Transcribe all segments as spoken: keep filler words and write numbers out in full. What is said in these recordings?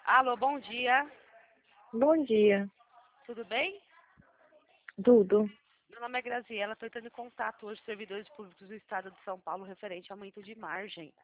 Alô, bom dia. Bom dia. Tudo bem? Tudo. Meu nome é Graziela, estou entrando em contato hoje com servidores públicos do Estado de São Paulo referente ao aumento de margem.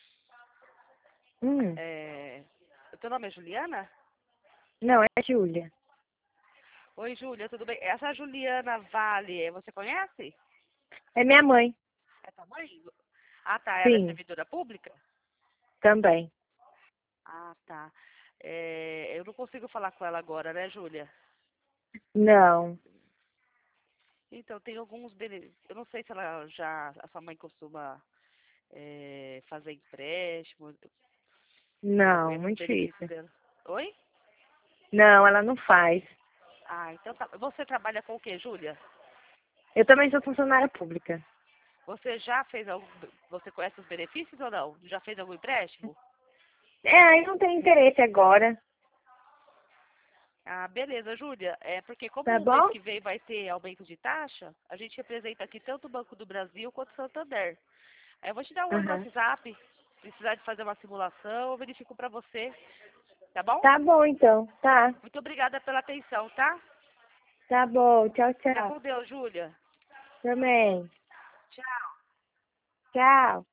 Hum. É... O teu nome é Juliana? Não, é Júlia. Oi, Júlia, tudo bem? Essa Juliana Vale, você conhece? É minha mãe. É tua mãe? Ah, tá. Ela é Sim, servidora pública? também. Ah, tá. É, Eu não consigo falar com ela agora, né, Júlia? Não. Então, tem alguns benefícios. Eu não sei se ela já. A sua mãe costuma é, fazer empréstimo. Se ela Não, conhece os muito benefícios difícil. dela. Oi? Não, ela não faz. Ah, então tá. Você trabalha com o quê, Júlia? Eu também sou funcionária pública. Você já fez algum. Você conhece os benefícios ou não? Já fez algum empréstimo? É, aí não tem interesse agora. Ah, beleza, Júlia. É porque Tá como o mês bom? que vem vai ter aumento de taxa, a gente representa aqui tanto o Banco do Brasil quanto o Santander. Aí eu vou te dar um oi no Aham. WhatsApp. Se precisar de fazer uma simulação, eu verifico pra você. Tá bom? Tá bom, então. Tá. Muito obrigada pela atenção, tá? Tá bom. Tchau, Fica tchau. com Deus, Júlia. Também. Tchau. Tchau.